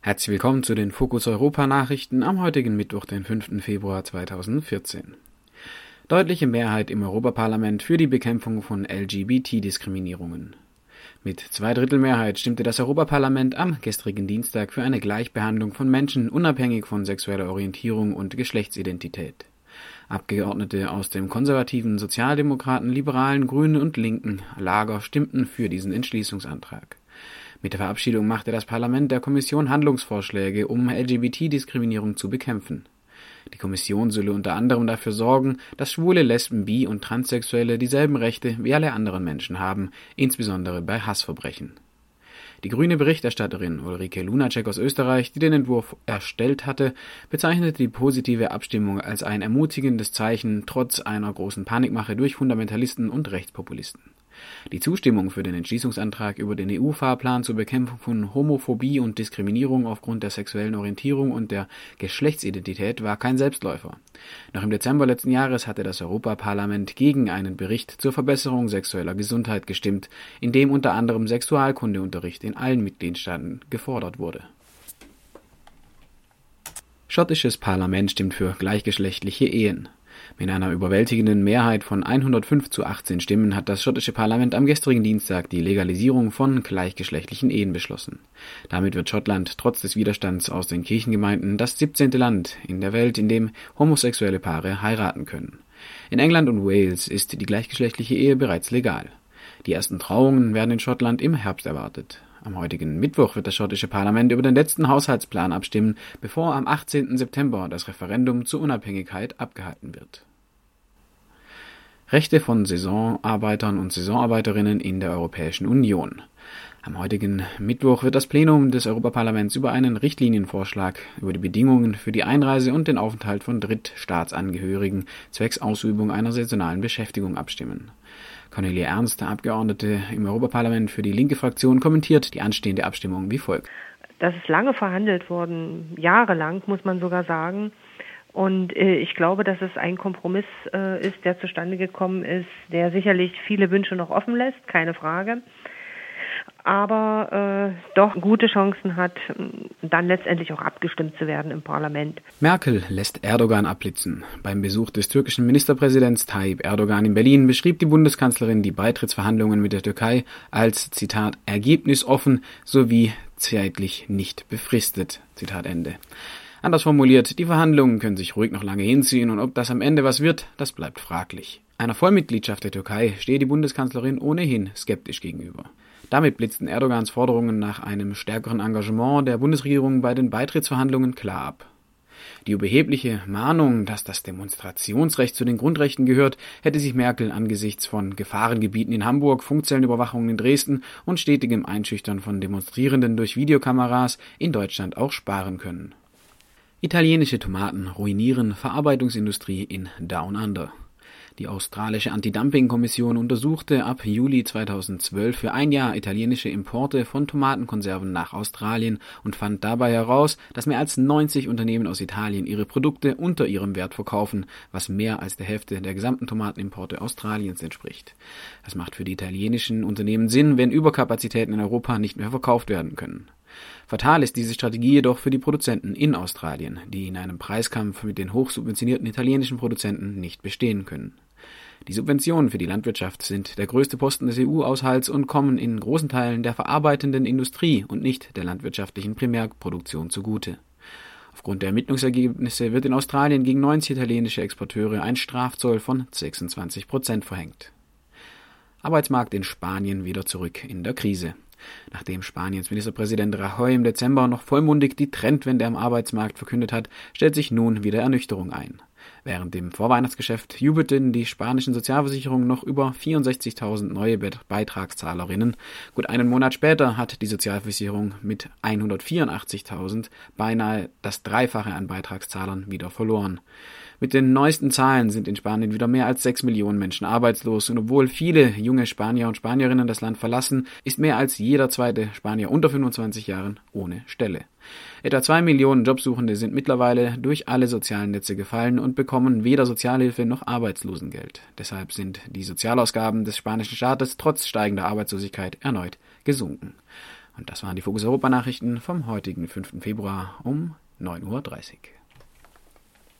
Herzlich willkommen zu den Fokus Europa Nachrichten am heutigen Mittwoch, den 5. Februar 2014. Deutliche Mehrheit im Europaparlament für die Bekämpfung von LGBT-Diskriminierungen. Mit Zweidrittelmehrheit stimmte das Europaparlament am gestrigen Dienstag für eine Gleichbehandlung von Menschen unabhängig von sexueller Orientierung und Geschlechtsidentität. Abgeordnete aus dem konservativen, Sozialdemokraten, Liberalen, Grünen und linken Lager stimmten für diesen Entschließungsantrag. Mit der Verabschiedung machte das Parlament der Kommission Handlungsvorschläge, um LGBT-Diskriminierung zu bekämpfen. Die Kommission solle unter anderem dafür sorgen, dass Schwule, Lesben, Bi- und Transsexuelle dieselben Rechte wie alle anderen Menschen haben, insbesondere bei Hassverbrechen. Die grüne Berichterstatterin Ulrike Lunacek aus Österreich, die den Entwurf erstellt hatte, bezeichnete die positive Abstimmung als ein ermutigendes Zeichen trotz einer großen Panikmache durch Fundamentalisten und Rechtspopulisten. Die Zustimmung für den Entschließungsantrag über den EU-Fahrplan zur Bekämpfung von Homophobie und Diskriminierung aufgrund der sexuellen Orientierung und der Geschlechtsidentität war kein Selbstläufer. Noch im Dezember letzten Jahres hatte das Europaparlament gegen einen Bericht zur Verbesserung sexueller Gesundheit gestimmt, in dem unter anderem Sexualkundeunterricht in allen Mitgliedstaaten gefordert wurde. Schottisches Parlament stimmt für gleichgeschlechtliche Ehen. Mit einer überwältigenden Mehrheit von 105 zu 18 Stimmen hat das schottische Parlament am gestrigen Dienstag die Legalisierung von gleichgeschlechtlichen Ehen beschlossen. Damit wird Schottland trotz des Widerstands aus den Kirchengemeinden das 17. Land in der Welt, in dem homosexuelle Paare heiraten können. In England und Wales ist die gleichgeschlechtliche Ehe bereits legal. Die ersten Trauungen werden in Schottland im Herbst erwartet. Am heutigen Mittwoch wird das schottische Parlament über den letzten Haushaltsplan abstimmen, bevor am 18. September das Referendum zur Unabhängigkeit abgehalten wird. Rechte von Saisonarbeitern und Saisonarbeiterinnen in der Europäischen Union. Am heutigen Mittwoch wird das Plenum des Europaparlaments über einen Richtlinienvorschlag über die Bedingungen für die Einreise und den Aufenthalt von Drittstaatsangehörigen zwecks Ausübung einer saisonalen Beschäftigung abstimmen. Cornelia Ernst, der Abgeordnete im Europaparlament für die linke Fraktion, kommentiert die anstehende Abstimmung wie folgt. Das ist lange verhandelt worden, jahrelang, muss man sogar sagen. Und ich glaube, dass es ein Kompromiss ist, der zustande gekommen ist, der sicherlich viele Wünsche noch offen lässt, keine Frage, aber doch gute Chancen hat, dann letztendlich auch abgestimmt zu werden im Parlament. Merkel lässt Erdogan abblitzen. Beim Besuch des türkischen Ministerpräsidents Tayyip Erdogan in Berlin beschrieb die Bundeskanzlerin die Beitrittsverhandlungen mit der Türkei als, Zitat, ergebnisoffen sowie zeitlich nicht befristet, Zitat Ende. Anders formuliert, die Verhandlungen können sich ruhig noch lange hinziehen und ob das am Ende was wird, das bleibt fraglich. Einer Vollmitgliedschaft der Türkei stehe die Bundeskanzlerin ohnehin skeptisch gegenüber. Damit blitzten Erdogans Forderungen nach einem stärkeren Engagement der Bundesregierung bei den Beitrittsverhandlungen klar ab. Die überhebliche Mahnung, dass das Demonstrationsrecht zu den Grundrechten gehört, hätte sich Merkel angesichts von Gefahrengebieten in Hamburg, Funkzellenüberwachungen in Dresden und stetigem Einschüchtern von Demonstrierenden durch Videokameras in Deutschland auch sparen können. Italienische Tomaten ruinieren Verarbeitungsindustrie in Down Under. Die australische Anti-Dumping-Kommission untersuchte ab Juli 2012 für ein Jahr italienische Importe von Tomatenkonserven nach Australien und fand dabei heraus, dass mehr als 90 Unternehmen aus Italien ihre Produkte unter ihrem Wert verkaufen, was mehr als der Hälfte der gesamten Tomatenimporte Australiens entspricht. Das macht für die italienischen Unternehmen Sinn, wenn Überkapazitäten in Europa nicht mehr verkauft werden können. Fatal ist diese Strategie jedoch für die Produzenten in Australien, die in einem Preiskampf mit den hochsubventionierten italienischen Produzenten nicht bestehen können. Die Subventionen für die Landwirtschaft sind der größte Posten des EU-Haushalts und kommen in großen Teilen der verarbeitenden Industrie und nicht der landwirtschaftlichen Primärproduktion zugute. Aufgrund der Ermittlungsergebnisse wird in Australien gegen 90 italienische Exporteure ein Strafzoll von 26% verhängt. Arbeitsmarkt in Spanien wieder zurück in der Krise. Nachdem Spaniens Ministerpräsident Rajoy im Dezember noch vollmundig die Trendwende am Arbeitsmarkt verkündet hat, stellt sich nun wieder Ernüchterung ein. Während dem Vorweihnachtsgeschäft jubelten die spanischen Sozialversicherungen noch über 64.000 neue Beitragszahlerinnen. Gut einen Monat später hat die Sozialversicherung mit 184.000 beinahe das Dreifache an Beitragszahlern wieder verloren. Mit den neuesten Zahlen sind in Spanien wieder mehr als 6 Millionen Menschen arbeitslos und obwohl viele junge Spanier und Spanierinnen das Land verlassen, ist mehr als jeder zweite Spanier unter 25 Jahren ohne Stelle. Etwa 2 Millionen Jobsuchende sind mittlerweile durch alle sozialen Netze gefallen und bekommen weder Sozialhilfe noch Arbeitslosengeld. Deshalb sind die Sozialausgaben des spanischen Staates trotz steigender Arbeitslosigkeit erneut gesunken. Und das waren die Fokus Europa Nachrichten vom heutigen 5. Februar um 9:30 Uhr.